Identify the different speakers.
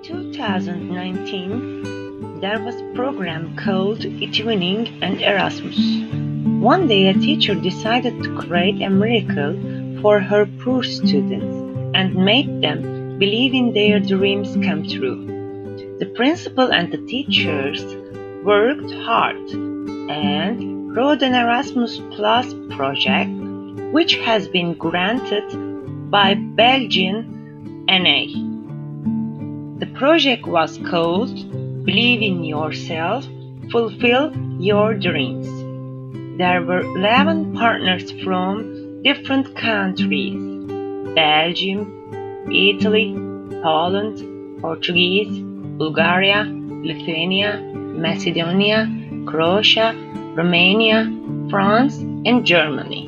Speaker 1: 2019, there was a program called eTwinning and Erasmus. One day, a teacher decided to create a miracle for her poor students and make them believe in their dreams come true. The principal and the teachers worked hard and wrote an Erasmus Plus project, which has been granted by Belgian NA. The project was called Believe in Yourself, Fulfill Your Dreams. There were 11 partners from different countries: Belgium, Italy, Poland, Portuguese, Bulgaria, Lithuania, Macedonia, Croatia, Romania, France, and Germany.